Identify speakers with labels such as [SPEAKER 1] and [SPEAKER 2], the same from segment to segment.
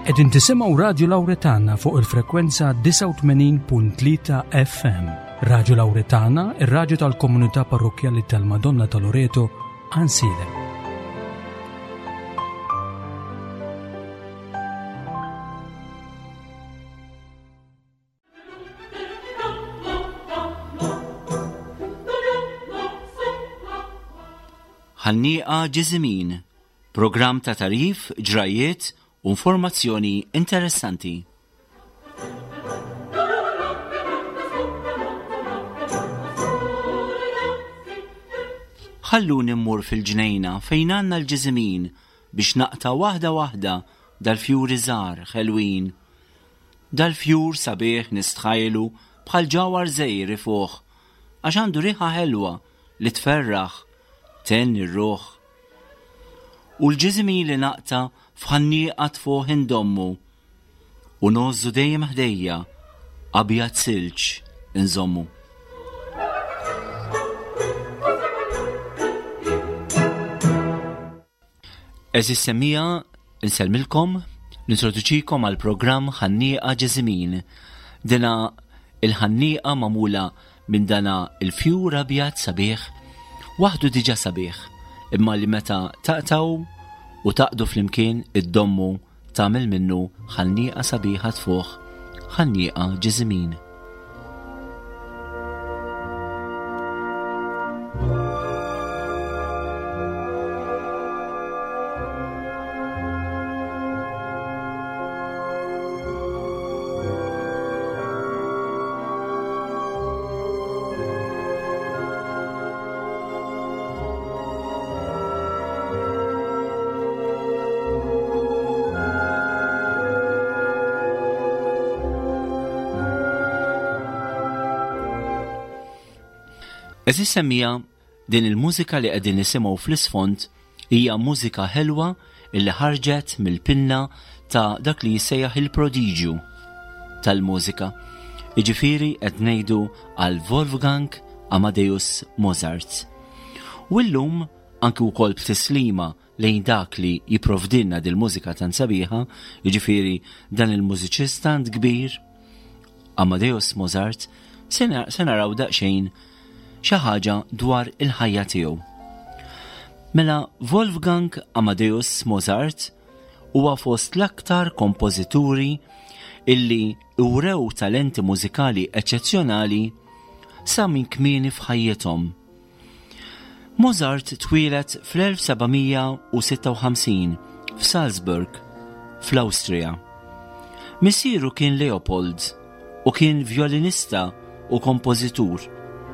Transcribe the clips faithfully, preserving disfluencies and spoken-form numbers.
[SPEAKER 1] Qegħdin tisimgħu Radio Lawretana fuq il-frekwenza tisa' u tmenin punt tlieta F M. Radio Lawretana, ir-radju tal-Komunità Parrokjali tal-Madonna ta' Loreto, Ansilem.
[SPEAKER 2] Ħannieqa Ġiżimin, programm ta' tarif, ġrajiet u informazzjoni interessanti. Ħalluni mmur fil-ġnejna fejn għandna l-ġiżimin biex naqta' waħda waħda dal-fjuri żgħar ħelwin. Dal-fjur sabiħ nistħajlu bħal ġawar żgħir fuq għax għandu riħa ħelwa li tferraħ ten ir-ruħ. U l-ġiżimin li naqta' f'ħannieqa tfuq indommu u nożżu dejjem ħdejja abjad silġ inżommu. Eżis semmija nsellmilkom nintroduċikom għal programm Ħannieqa Ġiżimin. Dina il-ħannieqa magħmula minn dana il-fjur abjad sabiħ waħdu diġà sabiħ, imma li meta taqtaw u taqdu flimkien id-dommu tagħmel minnu ħannieqa sabiħa tfuq ħannieqa Ġiżimin. Eżis semmija din il-mużika li qegħdin nisimgħu fl-isfond hija mużika ħelwa illi ħarġet mill-pinna ta' dak li jissejjaħ il-prodiġju tal-mużika. Jiġifieri qed ngħidu għal Wolfgang Amadeus Mozart. U llum anke wkoll b'tislima lejn dak li jipprovdilna dil-mużika tant sabiħa, jiġifieri dan il-mużiċista kbir Amadeus Mozart, se naraw daqsxejn xi ħaġa dwar il-ħajja tiegħu. Mela Wolfgang Amadeus Mozart huwa fost l-aktar kompożituri illi wrew talenti mużikali eċċezzjonali sa minn kmieni f'ħajjithom. Mozart twieled fl-elf sebgħimija sitta u ħamsin f'Salzburg fl-Awstrija. Missieru kien Leopold u kien vjolinista u kompożitur.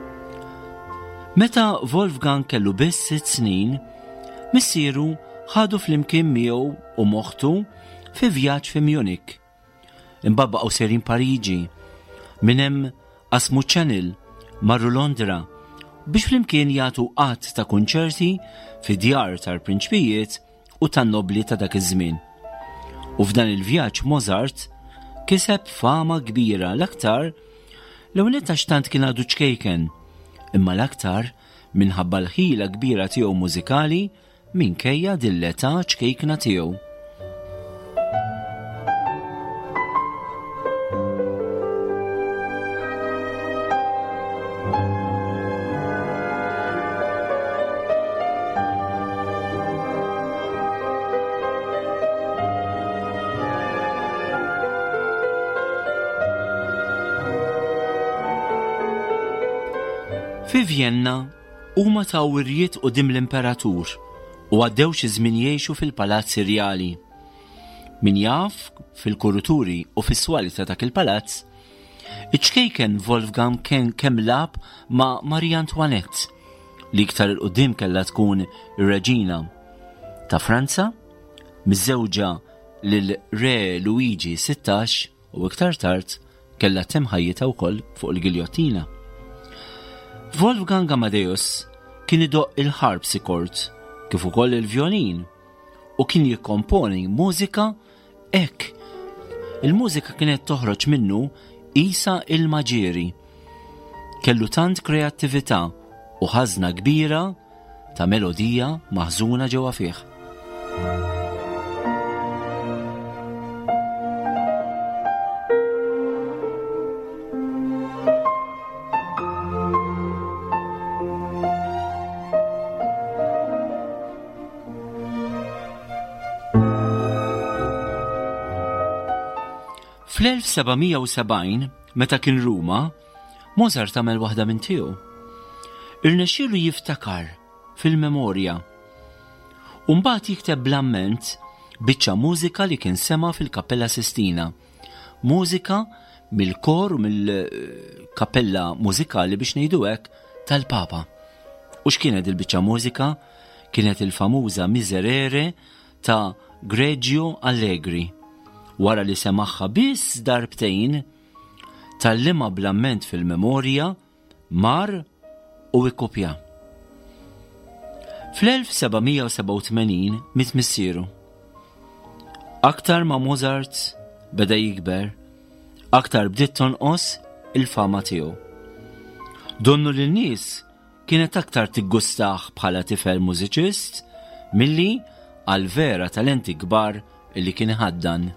[SPEAKER 2] Meta Wolfgang kellu biss sitt snin, missieru ħadu flimkien miegħu u moħħtu fi vjaġġ fi Munich. Imbabbaqgħu serin Pariġi, minn hemm qasmu Channel, marru Londra biex flimkien jagħtu qatt ta' kunċerti fi djar tal-prinċpijiet u tan-nobli ta' dak iż-żmien. U f'dan il-vjaġġ Mozart kiseb fama kbira l-aktar l-ewwel ta' xtant kien għadu ċkejken, imma l-aktar minħabba l-ħila kbira tiegħu mużikali minkejja dil-età ċkejkna tiegħu. Fi Vienna huma taw wirjiet quddiem l-imperatur u għaddew xi żmien jgħixu fil-palazz irjali. Min jaf fil-kuraturi u fis-swali ta' dak il-palazz, iċkejken Wolfgang kien kemm lab ma' Marie Antoinette li iktar il-qudiem kellha tkun ir-reġina ta' Franza, miżewġa lil Re Luigi sittax u iktar tard kellha temm ħajjitha wkoll fuq il-giljottina. Wolfgang Amadeus kien idoq il-harpsichord kif ukoll il-vjolin u kien jikkomponi mużika hekk. Il-mużika kienet toħroġ minnu qisha il-maġieri. Kellu tant kreattività u ħażna kbira ta' melodija maħżuna ġewwa fih. Fl-elf sebgħimija u sebgħin, meta kien Ruma, Mozart tagħmel waħda minn tiegħu. Irnexxielu jiftakar fil-memorja u mbagħad jikteb bl-amment biċċa mużika li kien sema fil-Kappella Sistina. Mużika mill-kor u mill-kappella mużikali biex ngħidu hekk tal-Papa. U x'kienet il-biċċa mużika? Kienet il-famuża Miserere ta' Gregio Allegri. Wara li semaħħa biss darbtejn, tal-lima bl-amment fil-memorja, mar u ikkopja. Fl-elf sebgħimija u sebgħa u tmenin mit missieru. Aktar ma Mozart beda jikber, aktar bdiet tonqos il-fama tiegħu. Donnu lin-nies kienet aktar tiggustaħ bħala tifel mużiċist milli għal vera talenti kbar illi kien iħaddan.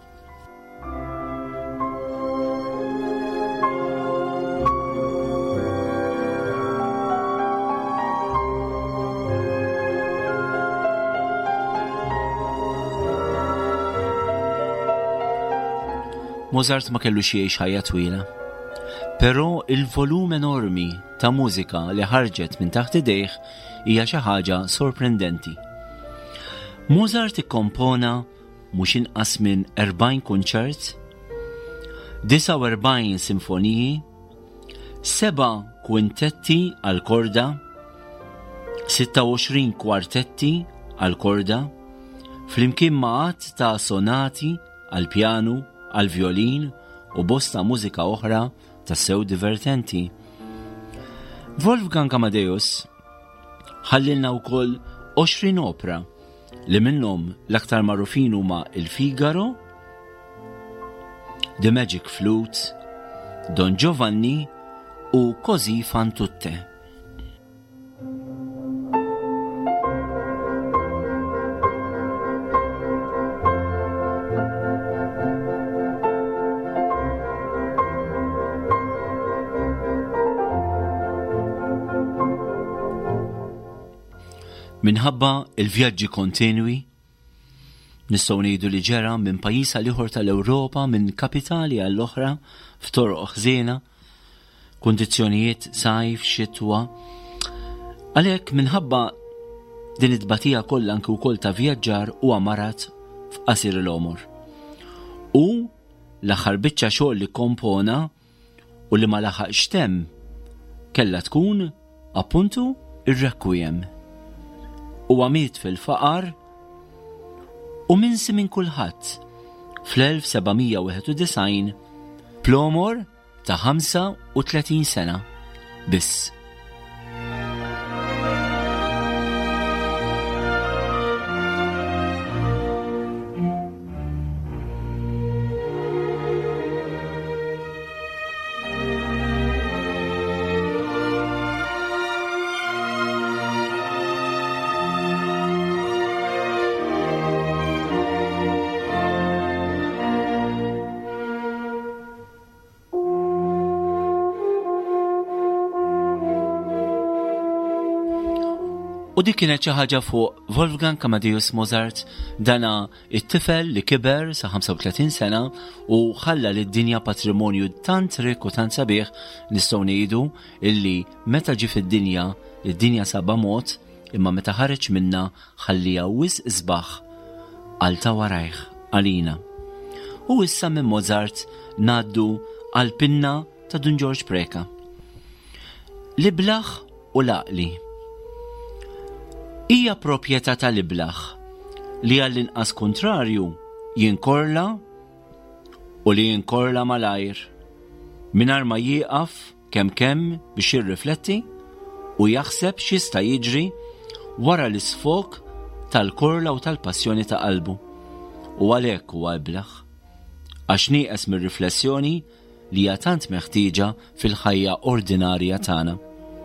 [SPEAKER 2] Mozart ma kellu xi jgħix ħajja twila, però il-volum enormi ta' mużika li ħarġet minn taħt idejh hija xi ħaġa sorprendenti. Mozart ikkompona mhux inqas minn erbgħin kunċert, disa' u erbgħin sinfoniji, seba' kwintetti għal korda, sitta u għoxrin kwartetti għal korda, flimkien ma'at ta' sonati għal pjanu, għal violin u bosta mużika oħra tassew divertenti. Wolfgang Amadeus ħallilna wkoll għoxrin opra li minnhom l-aktar magħrufin huma Il-Figaro, The Magic Flute, Don Giovanni u Così fan tutte. Minħabba il-vjaġġi kontinwi, nistgħu ngħidu li ġera minn pajjiż għal ieħor tal-Ewropa, minn kapitali għall oħra f'toroq ħżiena, kundizzjonijiet sajf, xitwa. Għalhekk minħabba din it-tbatija kollha anke wkoll ta' vjaġġar huwa marat f'qasir l-għomor. U l-aħħar biċċa xogħol li kompona u li ma laħaqx temm kellha tkun appuntu ir-Requiem. U għamiet fil-faqar u minsi minn kulħadd fl-elf sebgħimija u wieħed u disgħin plomor ta' ħamsa u tletin sena biss. U dik kienet xi ħaġa fuq Wolfgang Amadeus Mozart, dana it-tifel li kiber sa' ħamsa u tletin sena u ħalla lid-dinja patrimonju tant rik u tant sabiħ nistgħu ngħidu illi meta ġie fid-dinja, id-dinja saba' mod, imma meta ħareġ minnha ħallija wisq isbaħ għal ta' warajh għalina. U issa minn Mozart ngħaddu għal pinna ta' Don George Preka. L-iblaħ u l-għaqli hija proprjetà tal-iblaħ li għall-inqas kontrarju jinkorla u li jinkorla malajr mingħajr ma jieqaf kemm-kemm biex jirrifletti u jaħseb x'jista' jiġri wara l-isfok tal-korla u tal-passjoni ta' qalbu. U għalhekk huwa iblaħ għax nieqes mir-riflessjoni li hija tant meħtieġa fil-ħajja ordinarja tagħna.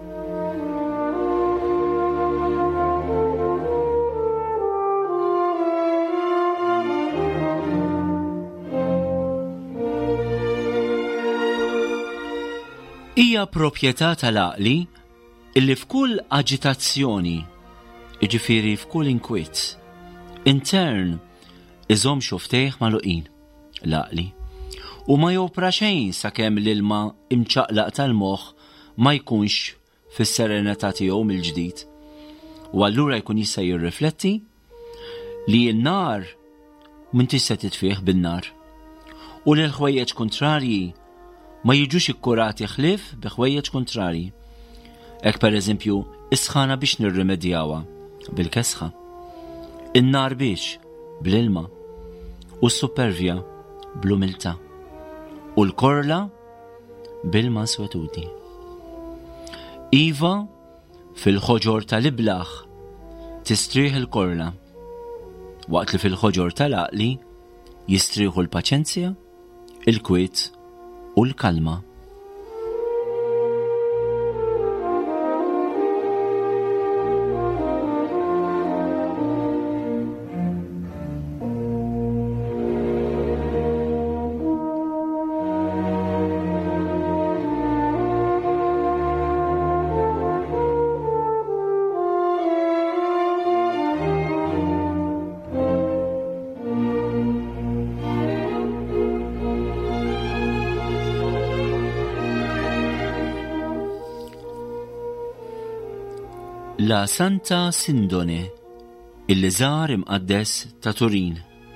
[SPEAKER 2] Hija proprjetà tal-għaqli illi f'kull aġitazzjoni, jiġifieri f'kull inkwiet intern iżomm xuftejh magħluqin l-għaqli u ma jopra xejn sakemm l-ilma imċaqlaq tal-moħħ ma jkunx fis-serenità tiegħu mill-ġdid. U allura jkun jista' jirrifletti li n-nar m'intix se titfih bin-nar. U li l-ħwejjeġ kontrarji ma jiġux ikkurati ħlief bi ħwejjeġ kontrarji. Hekk pereżempju is-sħana biex nirrimedjawha bil-kesħa, in-nar biex bl-ilma u s-supervja bl-umiltà u l-korla bil-maswetudi. Iva fil-ħoġor tal-iblaħ tistrieħ il-korla, waqt li fil-ħoġor tal-aqli jistrieħu l-paċenzja, il-kwiet u l-kalma. La Santa Sindone, illi żar imqaddes ta' Turin.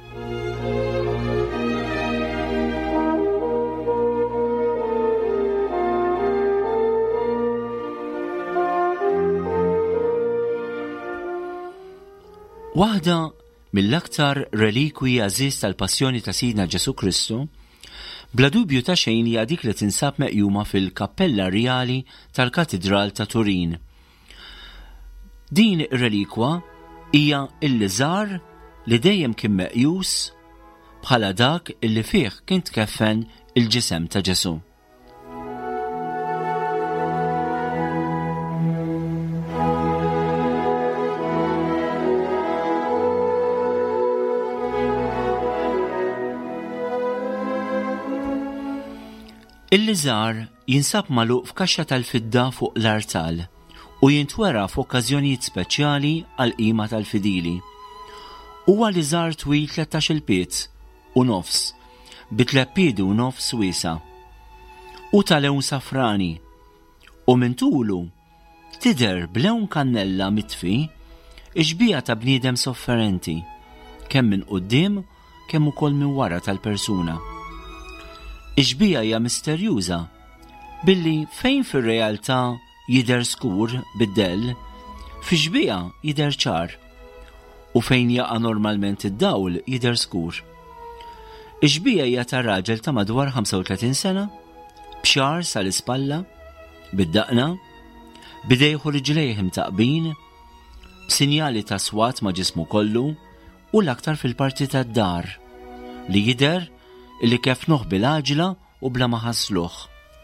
[SPEAKER 2] Waħda mill-aktar relikwi għażiż tal-passjoni ta' Sidna Ġesu Kristu, bla dubju ta' xejn hija dik li tinsab meqjuma fil-Kappella Rjali tal-Katedral ta' Turin. Din ir-relikwa hija illi żar li dejjem kien meqjus bħala dak illi fih kien tkeffen il-ġisem ta' Ġesu. Illi żar jinsab magħluq f'kaxxa tal-fidda fuq l-artal u jintwera f'okkażjonijiet speċjali għal qima tal-fidili. Huwa li żar twil tlettax-il pied u nofs, bi tliet piedi u nofs wiesa, u tal-lewn safrani, u minn tulu tidher b'lewn kannella mitfi ixbija ta' bniedem sofferenti, kemm minn quddiem kemm ukoll minn wara tal-persuna. Ixbija hija misterjuża billi fejn fir-realtà jidher skur bid-dell, fi xbija jidher ċar, u fejn jaqa' normalment id-dawl jidher skur. Ix-xbija hija ta' raġel ta' madwar ħamsa u tletin sena, b'xar sal-ispalla, bid-daqna, bidejħu riġlejh imtaqbin, b'sinjali ta' swat ma' ġismu kollu u l-aktar fil-parti tad-dar, li jidher li kif noħ bil-aġla u bla ma ħassluh.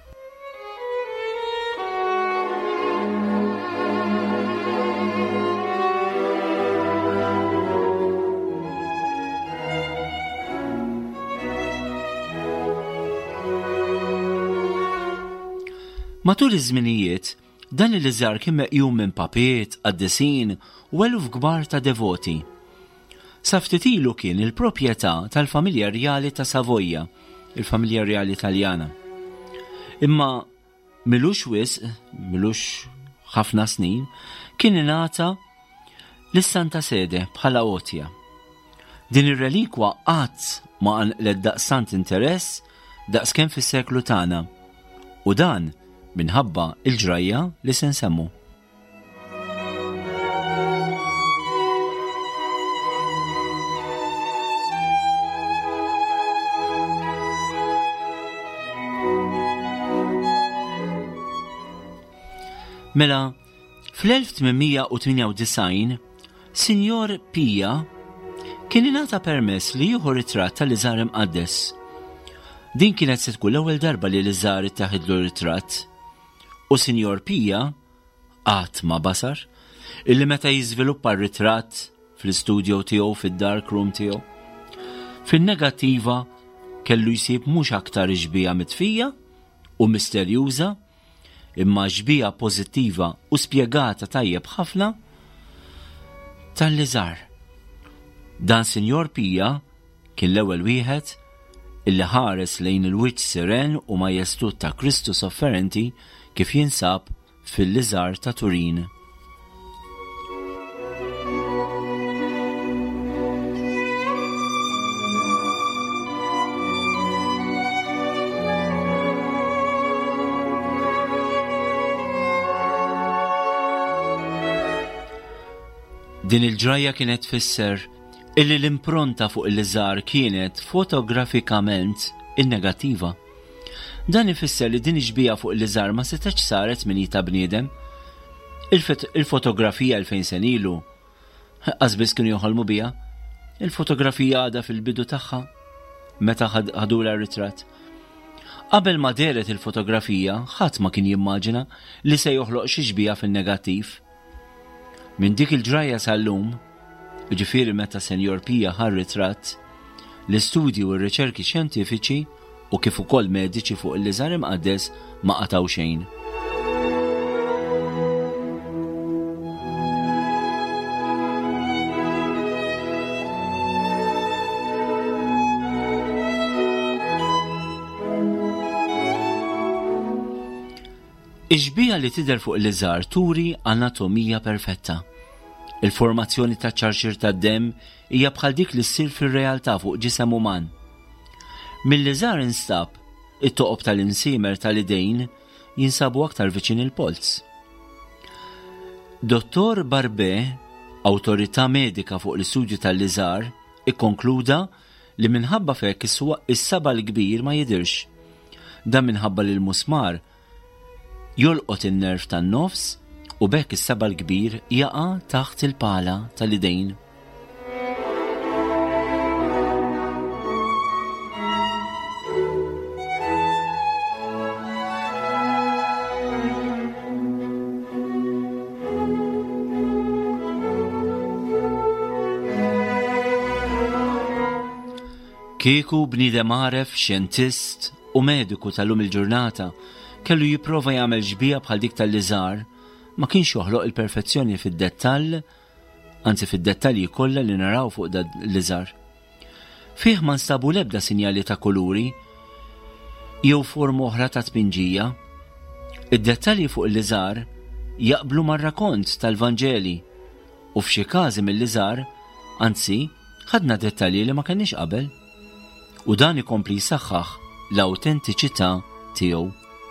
[SPEAKER 2] Matul iż-żminijiet, dan il-żar kien meqjum minn papiet, qaddisin u eluf kbar ta' devoti. Sa ftit ilu kien il-proprjetà tal-familja rjali ta' Savoja, il-familja rjali Taljana. Imma milux wisq, milux ħafna snin, kien ingħata lis-Santa Sede bħala għotja. Din ir-relikwa qatt ma għanqlet daqstant interess daqskemm fis-seklu tagħna, u dan minħabba il-ġrajja li se nsemmu. Mela, fl-elf tminmija u tminja u disgħin, Sinjor Pija kien ingħata permess li jieħu ritratt tal-Iżgħar imqaddes. Din kienet se tkun l-ewwel darba li l-Iżgħar ittaħidlu ritratt. U Sinjor Pija qatt ma basar illi meta jiżviluppa r-ritratt fl-istudju tiegħu fid-dark room tiegħu. Fin-negattiva kellu jsib mhux aktar ixbija mitfija u misterjuża, imma ġbija pożittiva u spjegata tajjeb ħafna tal-Iżgħar. Dan Sinjor Pija kien l-ewwel wieħed illi ħares lejn il-wiċċ siren u majestut ta' Kristu sofferenti kif jinsab fil-liżar ta' Turin. Din il-ġrajja kienet tfisser illi l-impronta fuq il-liżar kienet fotografikament innegattiva. Dan ifisser li din iġbija fuq il-liżar ma setax saret minita bniedem. Il-fotografija l-fejn senilu qasbis kienu joħolmu bija. Il-fotografija għadha fil-bidu tagħha meta ħadula r-ritratt. Qabel ma deret il-fotografija ħadd ma kien jimmaġina li se joħloq xi ġbija fin-negattiv. Min dik il-ġrajja sal-lum, ġifieri meta Senjor Pija ħar ritratt, l-istudji u r-riċerki xjentifiċi u kif ukoll mediċi fuq il-liżar imqaddes ma qataw xejn. Iġbija li tidher fuq il-liżar turi anatomija perfetta. Il-formazzjoni ta' ċarxir tad-demm hija bħal dik li ssir fir-realtà fuq ġisem uman. Mill-liżar instab it-toqob tal-insimer tal-idejn jinsabu aktar viċin il-polz. Dottor Barbe, awtorità medika fuq l-istudju tal-liżar, ikkonkluda li minħabba fekk is-saba l-kbir ma jidirx. Dan minħabba li l-musmar jolqot in-nerv tan-nofs u bekk is-saba l-kbir jaqa' taħt il-pala tal-idejn. Kieku bniedem għaref, xjentist u mediku tal-lum il-ġurnata kellu jipprova jagħmel ġbija bħal dik tal-liżar, ma kienx joħloq il-perfezzjoni fid-dettall, anzi fid-dettalji kollha li naraw fuq dan l-liżar. Fih ma nstabu l-ebda sinjali ta' kuluri jew forma oħra ta' tpinġija. Id-dettalji fuq il-liżar jaqblu mar-rakont tal-Vanġeli u f'xi każi mill-liżar, anzi, ħadna dettalji li ma kenniex qabel. U dan ikompli jsaħħaħ l-awtentiċità tiegħu.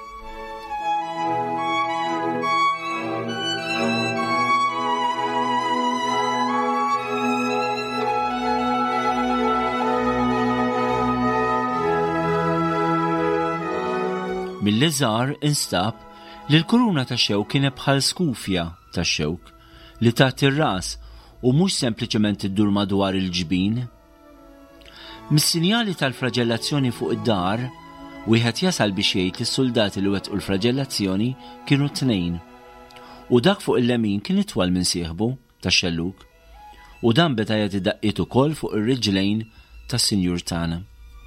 [SPEAKER 2] Mill-liżar instab li l-kuruna tax-xewk kienet bħal skufja tax-xewk li tagħti r-ras u mhux sempliċement iddur madwar il-ġbien. Mis-sinjali tal-fraġellazzjoni fuq id-dar, wieħed jasal biex jgħid li s-soldati li wettqu l-fraġellazzjoni kienu tnejn. U dak fuq il-lemin kien itwal minn sieħbu tax-xelluk. U dan beda jagħti daqqiet ukoll fuq ir-riġlejn tas-Sinjur tagħna.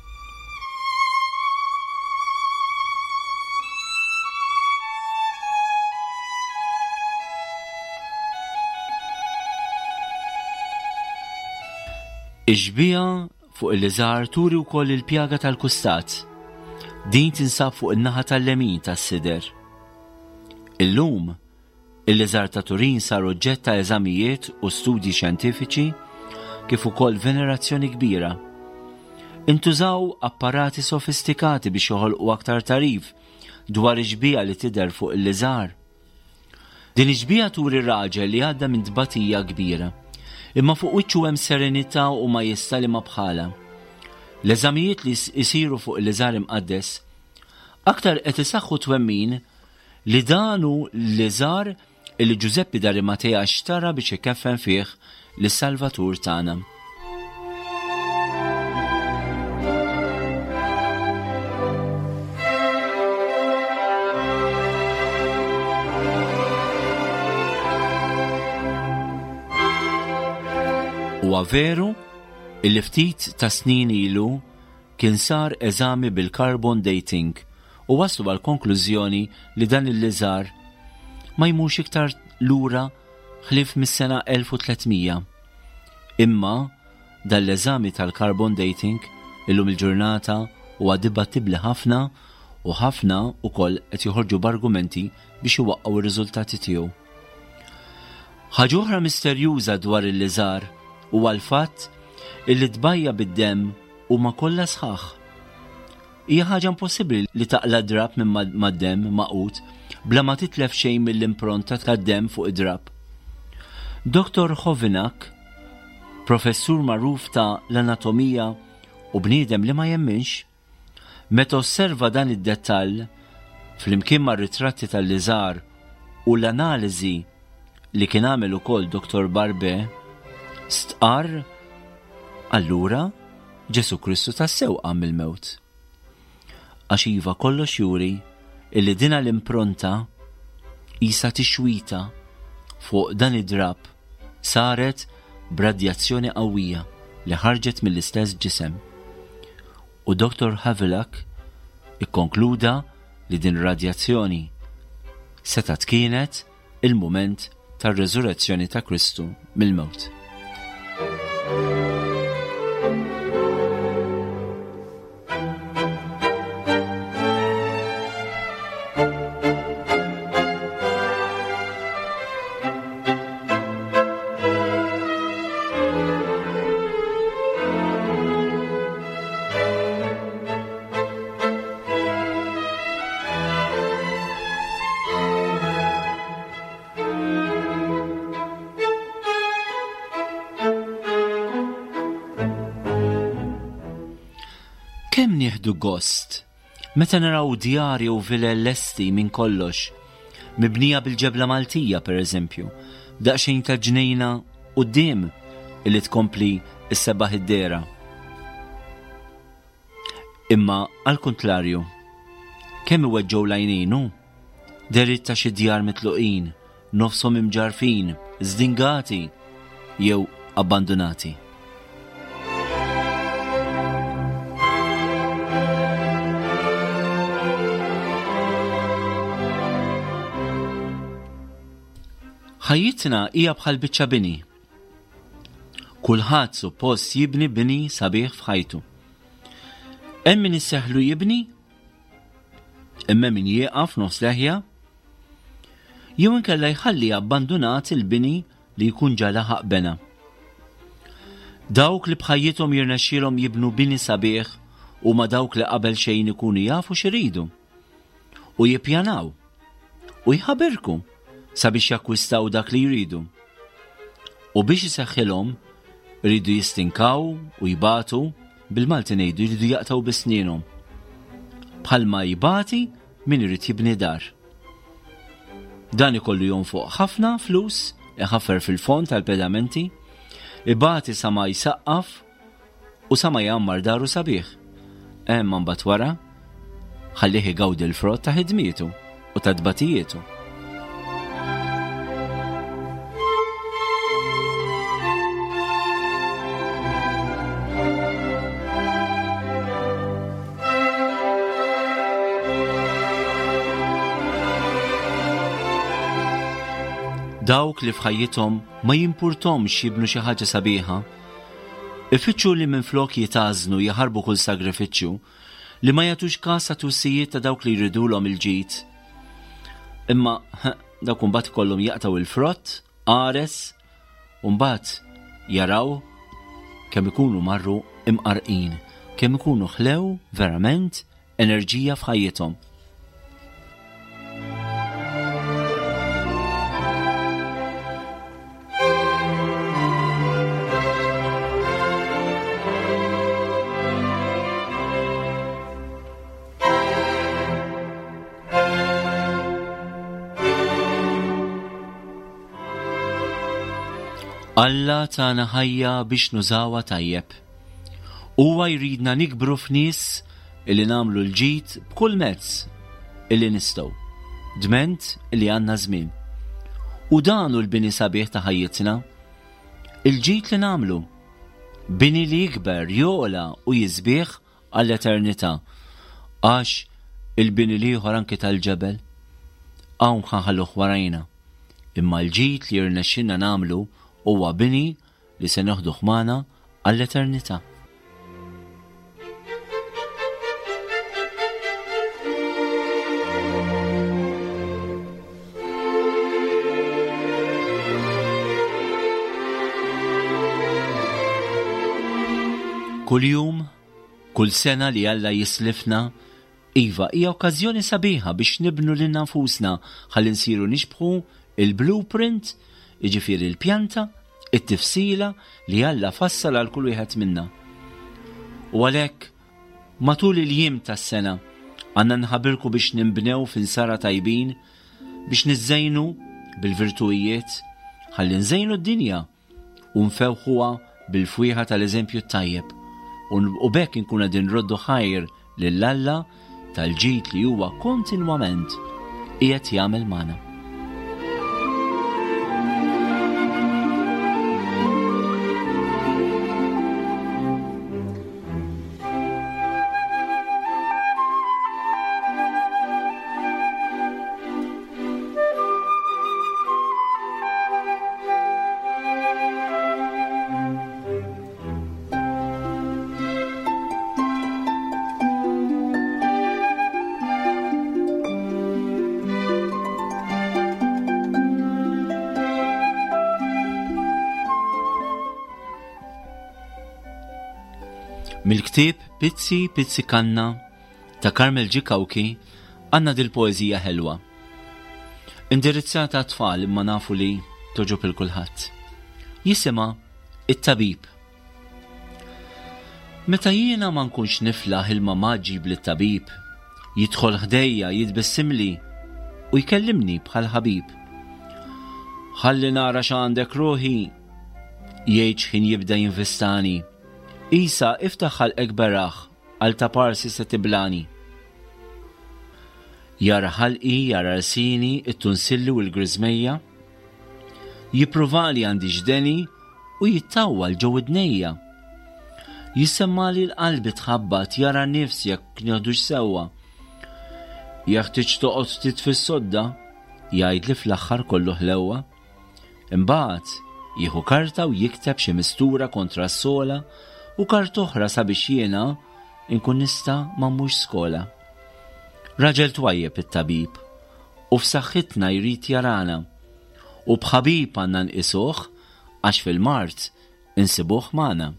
[SPEAKER 2] Iġbija fuq il-liżar turi wkoll il-pjaga tal-kustat. Din tinsab fuq in-naħa tal-lemin tas-sider. Illum, il-liżar ta' Turin sar oġġett ta' eżamijiet u studji xjentifiċi kif ukoll venerazzjoni kbira. Intużaw apparati sofistikati biex joħolqu aktar tarif dwar iġbija li tidher fuq il-liżar. Din iġbija turi raġel li għadda minn tbatija kbira, imma fuq wiċċu hemm serenità u ma jistalima bħala. L-eżamijiet li jsiru fuq il-liżar imqaddes aktar qed isaħħu twemmin li danu l-liżar li Giuseppe da Rimatea xtara biex ikeffen fih lis-Salvatur tagħna. Huwa veru illi ftit ta' snin ilu kien sar eżami bil-carbon dating u waslu għal konklużjoni li dan il-liżar ma jmux iktar lura ħlief mis-sena elf u tlietmija. Imma dan l-eżami tal-carbon dating illum il-ġurnata huwa dibattibli ħafna u ħafna wkoll qed joħorġu b'argumenti biex iwaqqgħu ir-riżultati tiegħu. Ħaġa oħra misterjuża dwar il-liżar huwa l-fatt illi tbajja bid-demm huma kollha sħaħ. Hija ħaġa impossibbli li taqla drab minn mad-demm maqut bla ma titlef xejn mill-impronta tad-demm fuq id-drab. Doktor Hovinak, professur magħruf ta' l-anatomija u bniedem li ma jemminx, meta osserva dan id-dettall flimkien mar-ritratti tal-liżar u l-analiżi li kien għamel ukoll Doktor Barbe, stqar allura Ġesu Kristu tassew qam mill-mewt. Għax iva kollox juri illi dina l-impronta isa tixwita fuq dan id-drab saret b'radjazzjoni qawwija li ħarġet mill-istess ġisem. U Doktor Havelak ikkonkluda li din radjazzjoni setat kienet il-mument tar-reżurrezzjoni ta' Kristu mill-mewt. Kemm nieħdu gost meta naraw djar jew vilel lesti minn kollox, mibnija bil-ġebla Maltija pereżempju, daqsxejn ta' ġnejna quddiem illi tkompli s-sebaħ id-dera. Imma għall-kuntlarju, kemm iweġġgħu l-għajnejnu, deritt ta' xi djar mitluqin, nofshom imġarfin, żdingati jew abbandonati. Ħajjitna hija bħal biċċa bini. Kulħadd suppost jibni bini sabiħ f'ħajtu. Hemm min isseħħlu jibni, imma min jieqaf nofs leħja, jew inkella jħalli abbandunat il-bini li jkun ġa laħaq bena. Dawk li bħajjithom jirnexxielhom jibnu bini sabiħ huma dawk li qabel xejn ikunu jafu x'iridu u jippjanaw u jħabbirku sabiex jakkwistaw dak li jridu. U biex iseħħilhom iridu jistinkaw u jibatu, bil-Malti ngħidu jridu jaqtaw bisnienhom. Bħalma jibati min irid jibni dar. Dan ikollu jonfoq ħafna flus, iħaffer fil-fond tal-pedamenti, ibati sa ma jsaqqaf u sa ma jammar daru sabiħ. Hemm mbagħad wara ħallih igawdi l-frott ta' ħidmietu u ta' tbatijietu. Dawk li f'ħajjithom ma jimpurtomx jibnu xi ħaġa sabiħa, ifittxu li minflok jitażnu jaħarbu kull sagrifiċċju li ma jagħtux każ ta' tussijiet ta' dawk li jridulhom il-ġid. Imma dawk imbagħad ikollhom jaqtaw il-frott, qares, u mbagħad jaraw kemm ikunu marru imqarqin, kemm ikunu ħlew verament enerġija f'ħajjithom. Alla tagħna ħajja biex nużawha tajjeb. Huwa jridna nikbru f'nies illi nagħmlu l-ġid b'kull mezz illi nistgħu, dment illi għandna żmien. U dan hu l-bini sabiħ ta' ħajjitna, il-ġid li nagħmlu, bini li jikber, joqla u jiżbieħ għall-eternità, għax il-bini li ieħor anke tal-ġebel hawn ħanħalluh warajna, imma l-ġid li jirnexxinna nagħmlu huwa bini li se noħduh magħna għall-eternità. kuljum, kull sena li Alla jislifna, iva hija okkażjoni sabiħa biex nibnu lil nfusna ħalli nsiru nixbħu il-blueprint, jiġifieri l-pjanta, it-tifsila li Alla fassal għal kull wieħed minna. U għalhekk matul il-jiem tas-sena għandna nħabbirku biex ninbnew f'insara tajbin, biex niżżejnu bil-virtujiet ħalli nżejnu d-dinja u nfewħuha bil-fwieħa tal-eżempju tajjeb u bekk inkun qegħdin nroddu ħajr lil Alla tal-ġid li huwa kontinwament qiegħed jagħmel magħna. Mil-ktieb Pizzi Pizzi Kanna ta' Karmel Ġikawki għandna dil-poeżija ħelwa. Indirizzata tfal imma nafu li toġob il kulħadd. Jisimha It-Tabib. Meta jiena ma nkunx niflaħ ilma maġġi blit-tabib, jidħol ħdejja jitbessimli u jkellimni bħal ħabib. Ħalli nara x'għandek ruħi, jgħid x'ħin jibda jinvestani. Isa iftaħ ħalqek beraħ għal ta' parsi se tiblani. Jara ħalqi, jara rsini, it-tunsilli u l-grizmejja. Jippruvali għandi ġdeni u jittawwal ġew id-dnejja. Jissemmali l-qalbi tħabbat, jara nifs jekk nieħdux sewwa. Jeħtieġ toqgħod ftit fis-sodda, jgħidli fl-aħħar kollu ħlewwa. Imbagħad jieħu karta u jikteb xi mistura kontra s-sola u karta oħra sabiex jiena inkun nista' m'ammux skola. Raġel twajjeb it-tabib u f'saħħitna jrid jarana u bħabib għandna nqisuh għax fil-mart insibuh magħna.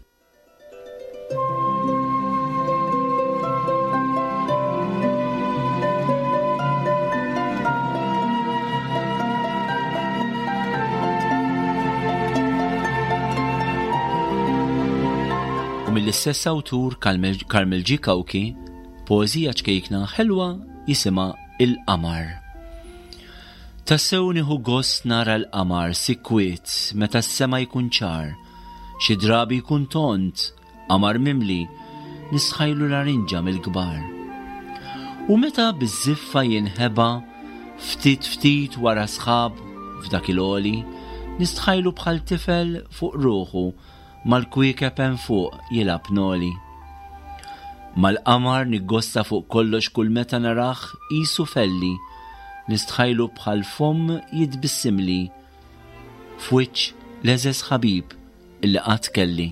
[SPEAKER 2] U mill-istess awtur Karmel Ġikawki, poeżija ċkejkna ħelwa jisimha Il-Qamar. Tassew nieħu gost nara l-qamar sikwiet meta s-sema jkun ċar, xi drabi jkun tont, qamar mimli, nisħajlu l-arinġa mill-kbar. U meta biż-żiffa jinħeba ftit ftit wara sħab f'dak il-għoli, nistħajlu bħal tifel fuq ruħu mal-kwiekeb hemm fuq jilab noli. Mal-qamar niggosta fuq kollox kull meta naraħ qisu felli, nistħajlu bħal fomm jitbissimli f'wiċċ leżes ħabib illi qatt kelli.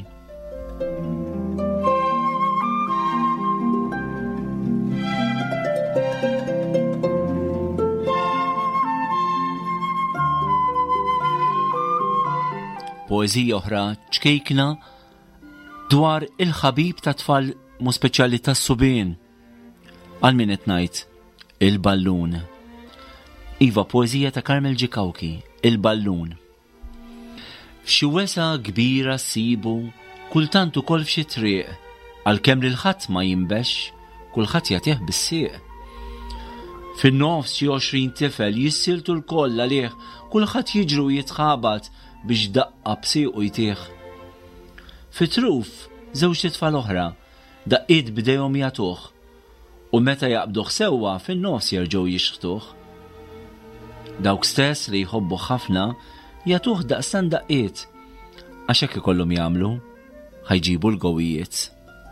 [SPEAKER 2] Poeżija oħra ċkejkna dwar il-ħabib ta' tfal mu speċjali tas-subien. Għal min qed ngħid il-ballun. Iva, poeżija ta' Karmel Ġikawki, Il-Ballun. F'xi wesa kbira ssibu kultant ukoll f'xi triq, għalkemm lil ħadd ma jinbex, kulħadd jagħtih bis-sieq. Fin-nofs xi għoxrin tifel jissiltu l-koll għalih, kulħadd jiġru jitħabat biex daqqa bsiequ jtieħ. Fit-truf żewġ titfal oħra daqqiet bdejhom jagħtuh u meta jaqbduh sewwa fin-nofs jerġgħu jixħtuh. Dawk stess li jħobbu ħafna jagħtuh daqstan daqqiet għax hekk ikollhom jagħmlu ħajġibu l-gowwijiet.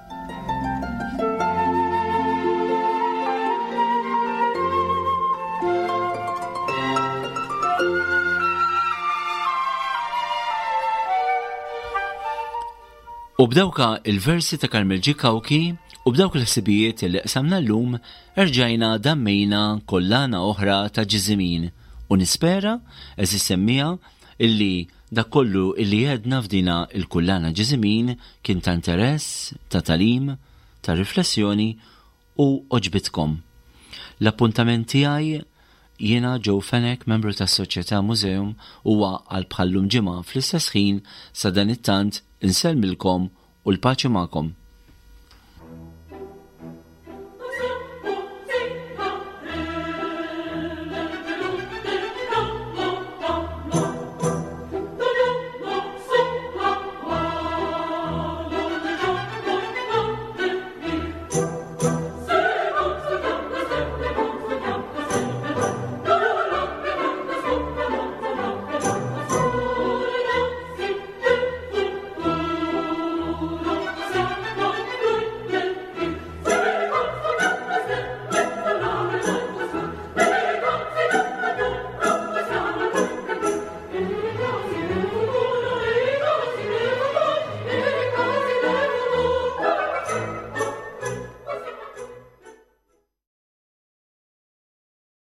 [SPEAKER 2] U b'dawka il-versi ta' Karmel Ġikawki u b'dawk il-ħsibijiet li qsamna llum erġajna dammejna kollana oħra ta' ġiżimin u nispera eżis semmija illi dak kollu illi jedna f'dina il-kullana ġiżimin kien ta' interess, ta' talim, ta' riflessjoni u oġbitkom. L-appuntament tiegħi jiena Joe Fenek, membru tas-Soċjetà Mużeum, huwa għal bħallum ġimgħa fl-istess ħin sa dan it-tant insellmilkom u l-paċi magħkom.